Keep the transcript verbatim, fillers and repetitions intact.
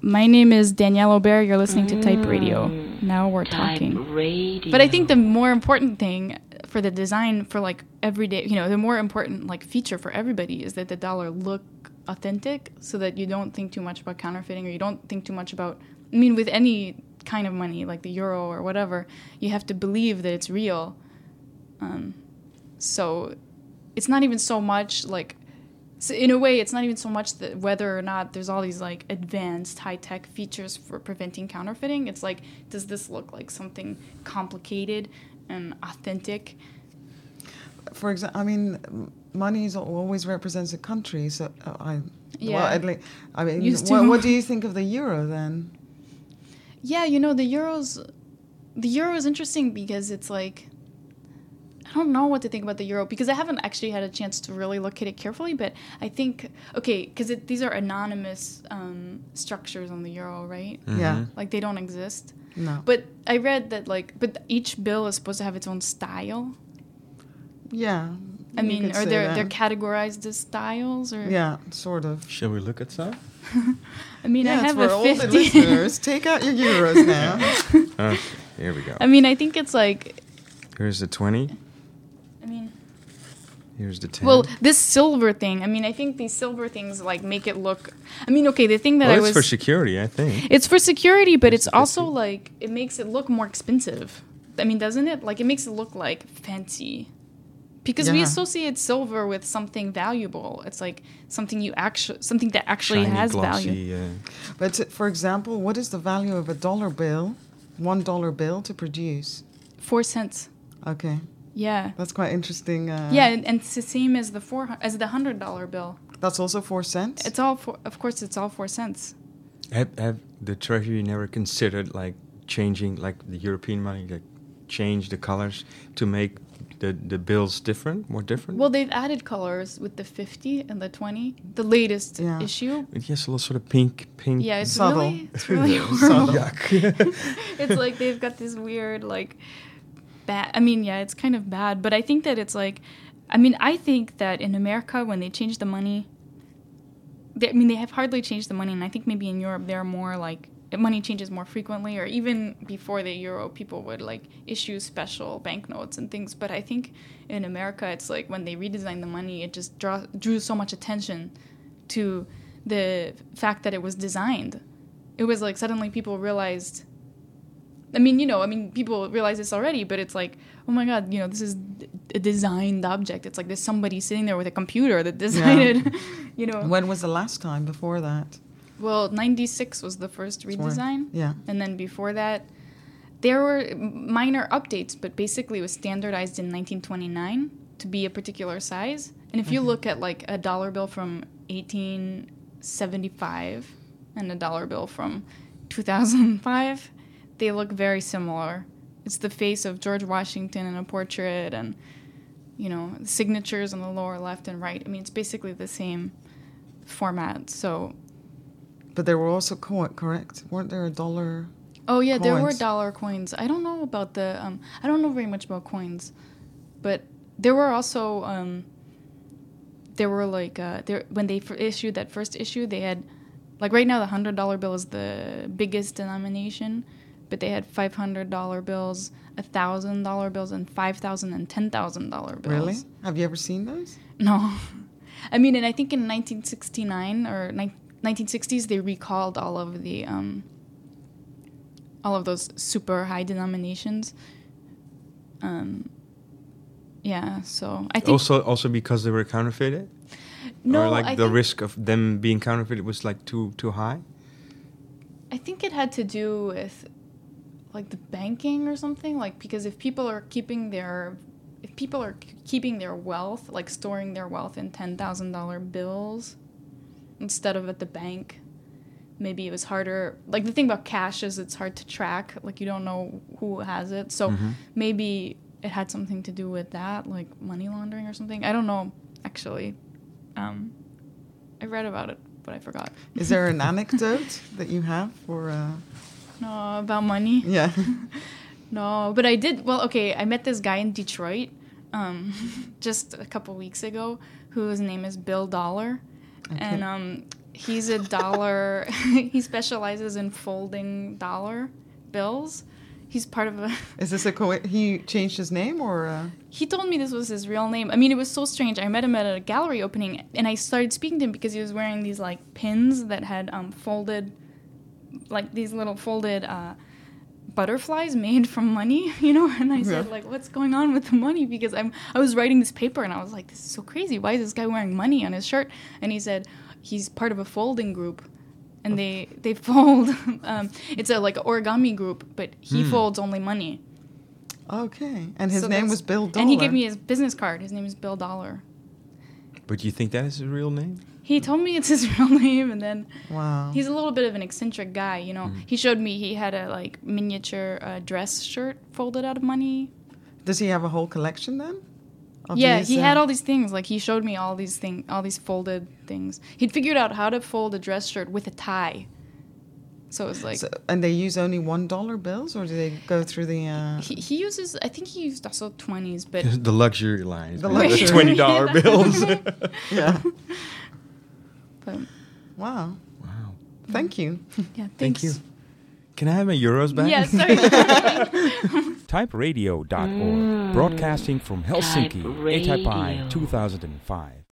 My name is Danielle Aubert. You're listening to Type Radio. Now we're talking. Radio. But I think the more important thing for the design for like everyday, you know, the more important like feature for everybody is that the dollar look authentic, so that you don't think too much about counterfeiting, or you don't think too much about, I mean, with any kind of money like the euro or whatever, you have to believe that it's real. Um, so it's not even so much like, so in a way, it's not even so much that whether or not there's all these like advanced high-tech features for preventing counterfeiting. It's like, does this look like something complicated and authentic? For example, I mean, money is always represents a country. So uh, I, Yeah. well, at least, I mean, Used what, to. what do you think of the euro then? Yeah, you know, the euros, the euro is interesting because it's like, I don't know what to think about the euro, because I haven't actually had a chance to really look at it carefully, but I think, okay, because these are anonymous um, structures on the euro, right? Mm-hmm. Yeah. Like, they don't exist. No. But I read that, like, but each bill is supposed to have its own style. Yeah. I you mean, could or say they're that. they're categorized as styles, or Yeah, sort of. Shall we look at some? I mean, yeah, I it's have for a all the fifty. listeners. Take out your euros now. Okay, here we go. I mean, I think it's like, Here's the twenty. I mean. Here's the ten. Well, this silver thing, I mean, I think these silver things, like, make it look... I mean, okay, the thing that well, I it's was... for security, I think. It's for security, but it's It's also, fifty. like, it makes it look more expensive. I mean, doesn't it? Like, it makes it look, like, fancy. Because we Yeah. associate silver with something valuable. It's, like, something you actually... Something that actually Shiny, has glossy, value. Uh, But uh, for example, what is the value of a dollar bill, one dollar bill to produce? Four cents. Okay, Yeah. that's quite interesting. Uh, Yeah, and, and it's the same as the four as the hundred dollar bill. That's also four cents? It's all for, of course, it's all four cents. have, have the Treasury never considered, like, changing, like, the European money, like, change the colors to make the, the bills different, more different? Well, they've added colors with the fifty and the twenty, the latest Yeah. issue. It has a little sort of pink, pink. Yeah, it's Subtle. really, it's really horrible. Subtle. It's like they've got this weird, like, bad. I mean, yeah, it's kind of bad, but I think that it's like, I mean, I think that in America, when they change the money, they, I mean, they have hardly changed the money, and I think maybe in Europe they're more like, money changes more frequently, or even before the euro, people would like issue special banknotes and things. But I think in America, it's like when they redesigned the money, it just draw, drew so much attention to the fact that it was designed. It was like suddenly people realized, I mean, you know, I mean, people realize this already, but it's like, oh my God, you know, this is a designed object. It's like there's somebody sitting there with a computer that designed Yeah. it, you know. When was the last time before that? Well, ninety-six was the first Sorry. redesign. Yeah. And then before that, there were minor updates, but basically it was standardized in nineteen twenty-nine to be a particular size. And if you Okay. look at like a dollar bill from eighteen seventy-five and a dollar bill from two thousand five, they look very similar. It's the face of George Washington in a portrait, and, you know, signatures on the lower left and right. I mean, it's basically the same format. So, But there were also, co- correct? Weren't there a dollar? oh yeah, there were Coins. dollar coins. I don't know about the, um, I don't know very much about coins, but there were also, um, there were like, uh, there when they f- issued that first issue, they had, like right now the hundred dollar bill is the biggest denomination, but they had five hundred dollar bills, a thousand dollar bills, and five thousand and ten thousand dollar bills. Really? Have you ever seen those? No, I mean, and I think in nineteen sixty-nine or ni- nineteen sixties they recalled all of the um, all of those super high denominations. Um, yeah, so I think Also, also because they were counterfeited? no, or like I the think, risk of them being counterfeited was like too too high? I think it had to do with like the banking or something. Like because if people are keeping their if people are k- keeping their wealth, like storing their wealth in ten thousand dollar bills instead of at the bank, maybe it was harder. Like the thing about cash is it's hard to track. Like you don't know who has it. So Mhm. maybe it had something to do with that, like money laundering or something. I don't know, actually. Um, I read about it, but I forgot. Is there an anecdote that you have for? Uh, No, about money? yeah. No, but I did. Well, okay, I met this guy in Detroit um, just a couple weeks ago whose name is Bill Dollar. Okay. And um, He's a dollar. He specializes in folding dollar bills. He's part of a. Is this a co- he changed his name or? Uh... He told me this was his real name. I mean, it was so strange. I met him at a gallery opening, and I started speaking to him because he was wearing these like pins that had um, folded, like these little folded uh, butterflies made from money, you know. And I said, Yeah. like, what's going on with the money? Because I'm I was writing this paper, and I was like, this is so crazy. Why is this guy wearing money on his shirt? And he said he's part of a folding group. And they, they fold, um, it's a like origami group, but he Hmm. folds only money. Okay, and his So name that's- was Bill Dollar. And he gave me his business card. His name is Bill Dollar. But you think that is his real name? He told me it's his real name, and then Wow. he's a little bit of an eccentric guy, you know. Mm. He showed me he had a like miniature uh, dress shirt folded out of money. Does he have a whole collection then? Of Yeah, these, he uh, had all these things. Like he showed me all these thing, all these folded things. He'd figured out how to fold a dress shirt with a tie. So it was like So, and they use only one dollar bills, or do they go through the? Uh, he, he uses. I think he used also twenties, but The luxury lines. The man. luxury. twenty dollar bills. yeah. but Wow. Wow. Thank you. yeah. Thanks. Thank you. Can I have my euros back? Yeah, sorry. type radio dot org, broadcasting from Helsinki, Type Itapai Radio. two thousand five.